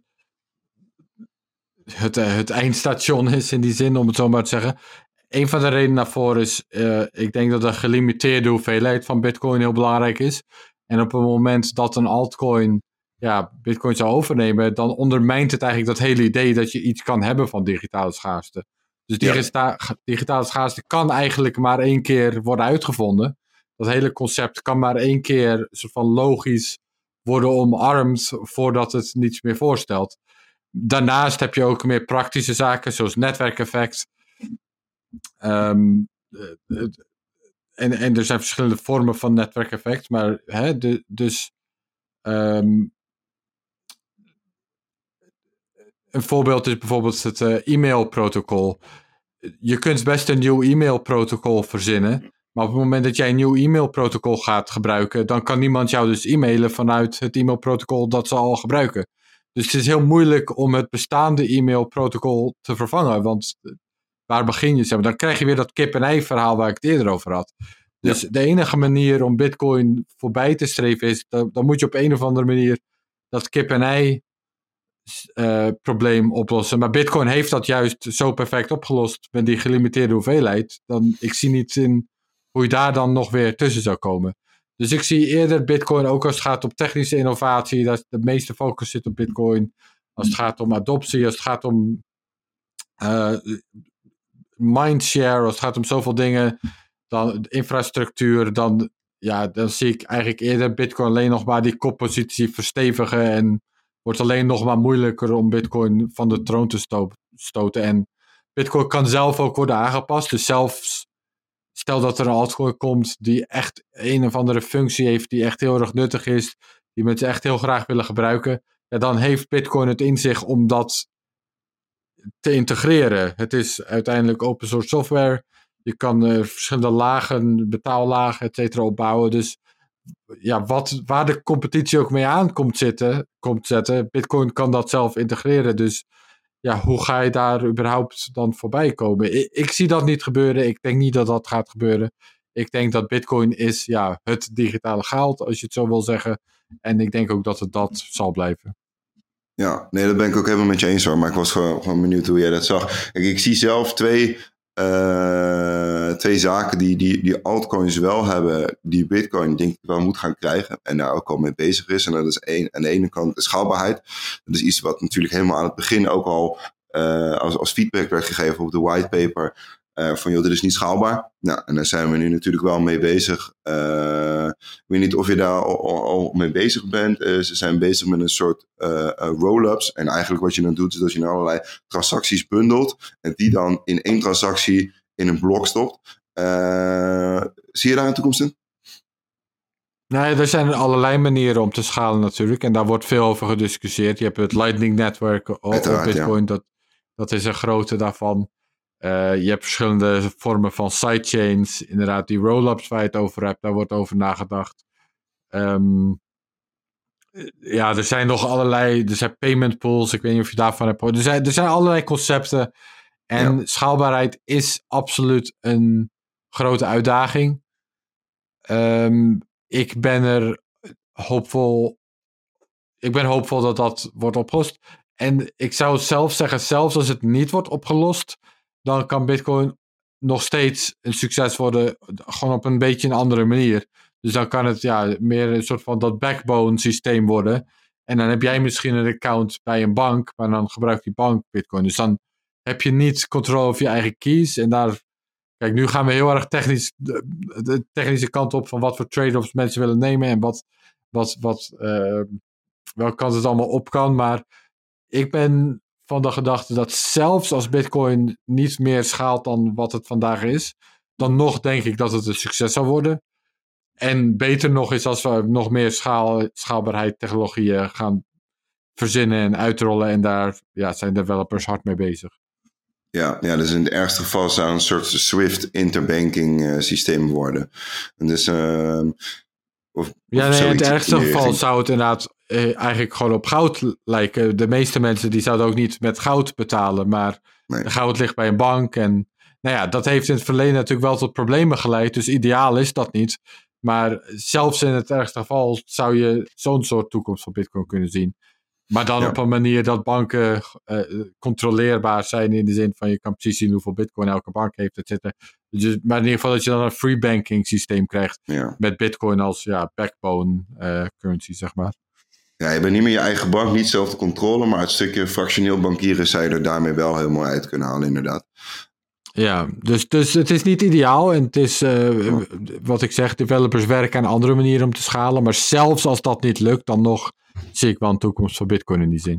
het, uh, het eindstation is in die zin, om het zo maar te zeggen. Een van de redenen daarvoor is, uh, ik denk dat de gelimiteerde hoeveelheid van Bitcoin heel belangrijk is. En op het moment dat een altcoin ja, Bitcoin zou overnemen, dan ondermijnt het eigenlijk dat hele idee dat je iets kan hebben van digitale schaarste. Dus digita- ja. digitale schaarste kan eigenlijk maar één keer worden uitgevonden. Dat hele concept kan maar één keer soort van logisch worden omarmd voordat het niets meer voorstelt. Daarnaast heb je ook meer praktische zaken, zoals netwerkeffect. Um, en, en er zijn verschillende vormen van netwerkeffect, maar hè, de, dus um, een voorbeeld is bijvoorbeeld het uh, e-mailprotocol. Je kunt best een nieuw e-mailprotocol verzinnen, maar op het moment dat jij een nieuw e-mailprotocol gaat gebruiken, dan kan niemand jou dus e-mailen vanuit het e-mailprotocol dat ze al gebruiken. Dus het is heel moeilijk om het bestaande e-mailprotocol te vervangen, want waar begin je? Zeg maar, dan krijg je weer dat kip-en-ei verhaal waar ik het eerder over had. Dus ja. De enige manier om Bitcoin voorbij te streven is, dan, dan moet je op een of andere manier dat kip-en-ei Uh, probleem oplossen. Maar Bitcoin heeft dat juist zo perfect opgelost met die gelimiteerde hoeveelheid. Dan, ik zie niet in hoe je daar dan nog weer tussen zou komen. Dus ik zie eerder Bitcoin, ook als het gaat om technische innovatie, dat de meeste focus zit op Bitcoin. Als het gaat om adoptie, als het gaat om uh, mindshare, als het gaat om zoveel dingen, dan infrastructuur, dan, ja, dan zie ik eigenlijk eerder Bitcoin alleen nog maar die koppositie verstevigen en wordt alleen nog maar moeilijker om Bitcoin van de troon te sto- stoten. En Bitcoin kan zelf ook worden aangepast. Dus zelfs, stel dat er een altcoin komt die echt een of andere functie heeft die echt heel erg nuttig is, die mensen echt heel graag willen gebruiken, ja, dan heeft Bitcoin het in zich om dat te integreren. Het is uiteindelijk open source software. Je kan uh, verschillende lagen, betaallagen, et cetera opbouwen. Dus ja, wat, waar de competitie ook mee aan komt, zitten, komt zetten, Bitcoin kan dat zelf integreren. Dus ja, hoe ga je daar überhaupt dan voorbij komen? Ik, ik zie dat niet gebeuren. Ik denk niet dat dat gaat gebeuren. Ik denk dat Bitcoin is ja, het digitale goud, als je het zo wil zeggen. En ik denk ook dat het dat zal blijven. Ja, nee, dat ben ik ook helemaal met je eens hoor. Maar ik was gewoon, gewoon benieuwd hoe jij dat zag. Kijk, ik zie zelf twee, uh, twee zaken die, die, die altcoins wel hebben, die Bitcoin denk ik wel moet gaan krijgen. En daar ook al mee bezig is. En dat is één, aan de ene kant de schaalbaarheid. Dat is iets wat natuurlijk helemaal aan het begin ook al uh, als, als feedback werd gegeven op de whitepaper. Uh, van joh, dit is niet schaalbaar. Nou, en daar zijn we nu natuurlijk wel mee bezig. Uh, ik weet niet of je daar al, al, al mee bezig bent. Uh, ze zijn bezig met een soort uh, uh, roll-ups. En eigenlijk wat je dan doet, is dat je dan allerlei transacties bundelt. En die dan in één transactie in een blok stopt. Uh, zie je daar een toekomst in? Nee, er zijn allerlei manieren om te schalen natuurlijk. En daar wordt veel over gediscussieerd. Je hebt het Lightning Network op Bitcoin. Ja. Dat, dat is een grote daarvan. Uh, je hebt verschillende vormen van sidechains. Inderdaad, die roll-ups waar je het over hebt, daar wordt over nagedacht. Um, ja, er zijn nog allerlei, er zijn payment pools, ik weet niet of je daarvan hebt gehoord. Er zijn, er zijn allerlei concepten. En ja. Schaalbaarheid is absoluut een grote uitdaging. Um, ik ben er hoopvol, ik ben hoopvol dat dat wordt opgelost. En ik zou zelf zeggen, zelfs als het niet wordt opgelost, dan kan Bitcoin nog steeds een succes worden, gewoon op een beetje een andere manier. Dus dan kan het ja, meer een soort van dat backbone systeem worden. En dan heb jij misschien een account bij een bank, maar dan gebruikt die bank Bitcoin. Dus dan heb je niet controle over je eigen keys. En daar, kijk, nu gaan we heel erg technisch, de, de technische kant op van wat voor trade-offs mensen willen nemen en wat, wat, wat, uh, welke kant het allemaal op kan. Maar ik ben van de gedachte dat zelfs als Bitcoin niet meer schaalt dan wat het vandaag is, dan nog denk ik dat het een succes zal worden. En beter nog is als we nog meer schaal, schaalbaarheid technologieën gaan verzinnen en uitrollen. En daar ja, zijn developers hard mee bezig. Ja, ja, dus in het ergste geval zou een soort Swift interbanking uh, systeem worden. En dus, uh, of, ja, nee, in het ergste geval zou het inderdaad eh, eigenlijk gewoon op goud lijken. De meeste mensen die zouden ook niet met goud betalen, maar nee. Goud ligt bij een bank. En nou ja, dat heeft in het verleden natuurlijk wel tot problemen geleid. Dus ideaal is dat niet. Maar zelfs in het ergste geval zou je zo'n soort toekomst van Bitcoin kunnen zien. Maar dan Ja. op een manier dat banken uh, controleerbaar zijn in de zin van je kan precies zien hoeveel bitcoin elke bank heeft, et cetera. Dus, maar in ieder geval dat je dan een free banking systeem krijgt Ja. met bitcoin als ja, backbone uh, currency, zeg maar. Ja, je bent niet meer je eigen bank, niet zelf de controle, maar het stukje fractioneel bankieren zou je er daarmee wel heel mooi uit kunnen halen, inderdaad. Ja, dus, dus het is niet ideaal en het is, uh, oh. wat ik zeg, developers werken aan andere manieren om te schalen, maar zelfs als dat niet lukt, dan nog zie ik wel een toekomst voor bitcoin in die zin.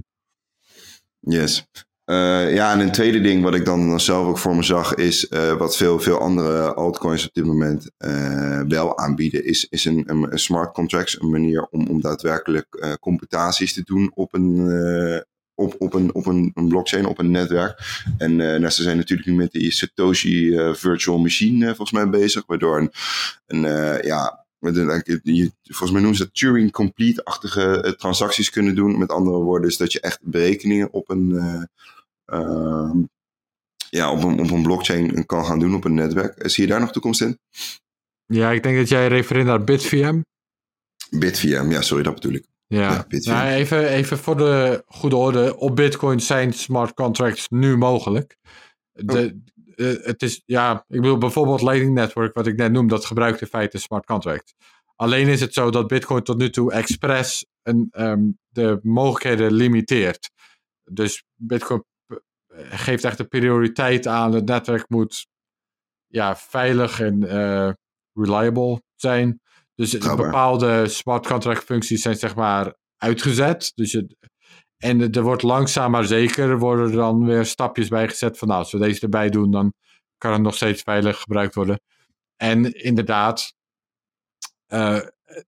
Yes. Uh, ja, en een tweede ding wat ik dan, dan zelf ook voor me zag, is uh, wat veel, veel andere altcoins op dit moment uh, wel aanbieden, is, is een, een, een smart contracts, een manier om, om daadwerkelijk uh, computaties te doen op een, uh, op, op, een, op een, een blockchain, op een netwerk. En uh, nou, ze zijn natuurlijk nu met die Satoshi uh, Virtual Machine uh, volgens mij bezig, waardoor een, een uh, ja... Je, volgens mij noemen ze dat Turing-complete-achtige uh, transacties kunnen doen. Met andere woorden, is dat je echt berekeningen op een, uh, uh, ja, op een, op een blockchain kan gaan doen, op een netwerk. Zie je daar nog toekomst in? Ja, ik denk dat jij refereert naar BitVM. BitVM, ja, sorry, dat bedoel ik. Ja, ja nou, even, even voor de goede orde. Op Bitcoin zijn smart contracts nu mogelijk. De, oh. Uh, het is, ja, ik bedoel bijvoorbeeld Lightning Network, wat ik net noemde, dat gebruikt in feite smart contracts. Alleen is het zo dat Bitcoin tot nu toe expres een, um, de mogelijkheden limiteert. Dus Bitcoin geeft echt de prioriteit aan, het netwerk moet ja, veilig en uh, reliable zijn. Dus Gabber. bepaalde smart contract functies zijn zeg maar uitgezet. Dus het, en er wordt langzaam maar zeker worden er dan weer stapjes bij gezet van nou, als we deze erbij doen, dan kan het nog steeds veilig gebruikt worden. En inderdaad, uh,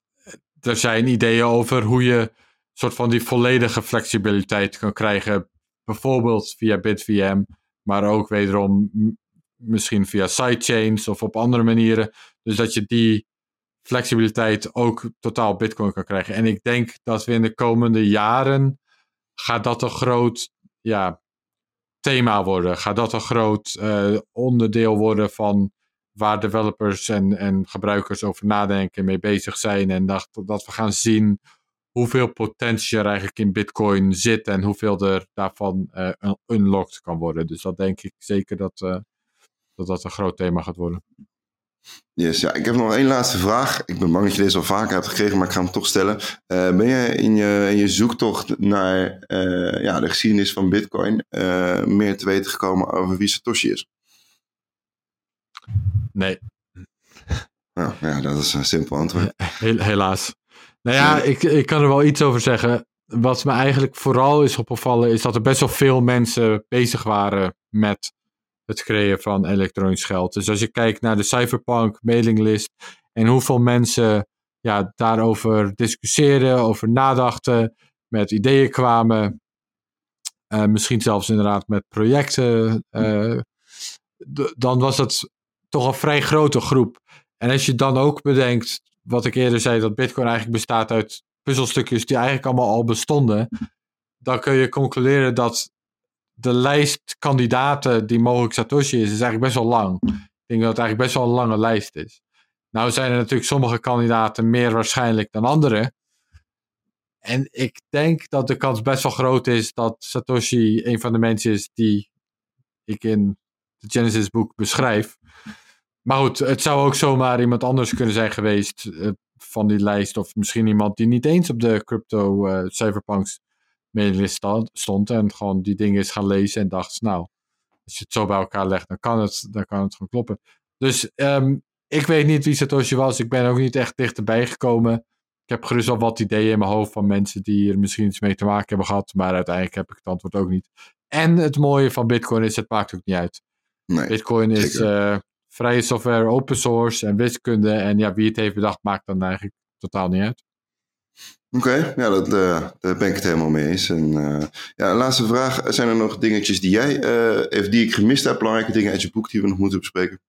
er zijn ideeën over hoe je soort van die volledige flexibiliteit kan krijgen. Bijvoorbeeld via BitVM, maar ook wederom m- misschien via sidechains of op andere manieren. Dus dat je die flexibiliteit ook totaal op Bitcoin kan krijgen. En ik denk dat we in de komende jaren gaat dat een groot ja, thema worden. Gaat dat een groot uh, onderdeel worden van waar developers en, en gebruikers over nadenken en mee bezig zijn. En dat, dat we gaan zien hoeveel potentie er eigenlijk in Bitcoin zit en hoeveel er daarvan uh, unlocked kan worden. Dus dat denk ik zeker dat, uh, dat dat een groot thema gaat worden. Yes, ja, ik heb nog één laatste vraag. Ik ben bang dat je deze al vaker hebt gekregen, maar ik ga hem toch stellen. Uh, ben je in je, in je zoektocht naar uh, ja, de geschiedenis van Bitcoin uh, meer te weten gekomen over wie Satoshi is? Nee. Nou ja, dat is een simpel antwoord. He- helaas. Nou ja, nee. ik, ik kan er wel iets over zeggen. Wat me eigenlijk vooral is opgevallen is dat er best wel veel mensen bezig waren met het creëren van elektronisch geld. Dus als je kijkt naar de Cypherpunk mailinglist en hoeveel mensen ja, daarover discussieerden, over nadachten, met ideeën kwamen, uh, misschien zelfs inderdaad met projecten, uh, d- dan was het toch een vrij grote groep. En als je dan ook bedenkt, wat ik eerder zei, dat Bitcoin eigenlijk bestaat uit puzzelstukjes die eigenlijk allemaal al bestonden, dan kun je concluderen dat de lijst kandidaten die mogelijk Satoshi is, is eigenlijk best wel lang. Ik denk dat het eigenlijk best wel een lange lijst is. Nou zijn er natuurlijk sommige kandidaten meer waarschijnlijk dan andere. En ik denk dat de kans best wel groot is dat Satoshi een van de mensen is die ik in het Genesis boek beschrijf. Maar goed, het zou ook zomaar iemand anders kunnen zijn geweest uh, van die lijst. Of misschien iemand die niet eens op de crypto uh, cypherpunks mailinglist stond en gewoon die dingen is gaan lezen en dacht, nou, als je het zo bij elkaar legt, dan kan het, dan kan het gewoon kloppen. Dus um, ik weet niet wie Satoshi was. Ik ben ook niet echt dichterbij gekomen. Ik heb gerust al wat ideeën in mijn hoofd van mensen die er misschien iets mee te maken hebben gehad, maar uiteindelijk heb ik het antwoord ook niet. En het mooie van Bitcoin is, het maakt ook niet uit. Nee, Bitcoin is uh, vrije software, open source en wiskunde. En ja, wie het heeft bedacht, maakt dan eigenlijk totaal niet uit. Oké, okay, ja, dat, uh, daar ben ik het helemaal mee eens. En, uh, ja, laatste vraag. Zijn er nog dingetjes die jij, uh, even die ik gemist heb, belangrijke dingen uit je boek die we nog moeten bespreken?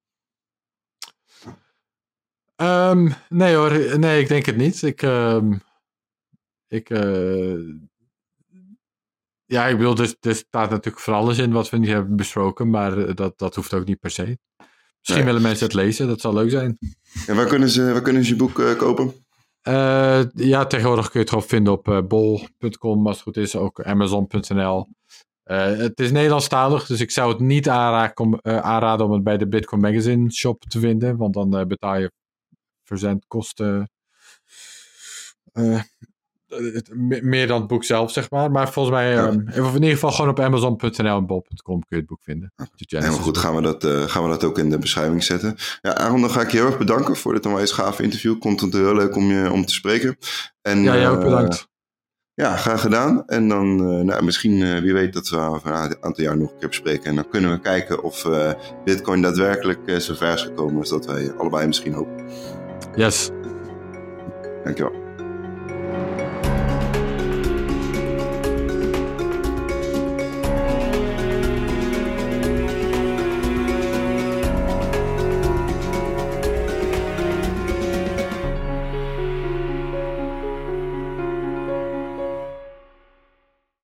Um, nee hoor, nee, ik denk het niet. Ik, um, ik, uh, ja, ik bedoel, er, er staat natuurlijk voor alles in wat we niet hebben besproken, maar dat, dat hoeft ook niet per se. Misschien nee. willen mensen het lezen, dat zal leuk zijn. En waar kunnen ze, waar kunnen ze je boek uh, kopen? Uh, ja, tegenwoordig kun je het gewoon vinden op uh, bol punt com, als het goed is, ook amazon punt n l. Uh, het is Nederlandstalig, dus ik zou het niet aanraken om, uh, aanraden om het bij de Bitcoin Magazine shop te vinden, want dan uh, betaal je verzendkosten uh, meer dan het boek zelf, zeg maar. Maar volgens mij, ja. um, in ieder geval gewoon op amazon punt n l en bol punt com kun je het boek vinden. Ja, helemaal goed, gaan we, dat, uh, gaan we dat ook in de beschrijving zetten. Ja, Aaron, dan ga ik je heel erg bedanken voor dit onwijs gave interview. Ik vond het heel leuk om je om te spreken. En, ja, jij ook bedankt. Uh, Ja, graag gedaan. En dan, uh, nou, misschien, uh, wie weet dat we over een aantal jaar nog een keer bespreken. En dan kunnen we kijken of uh, Bitcoin daadwerkelijk uh, zo ver is gekomen als dat wij allebei misschien hopen. Yes. Dankjewel.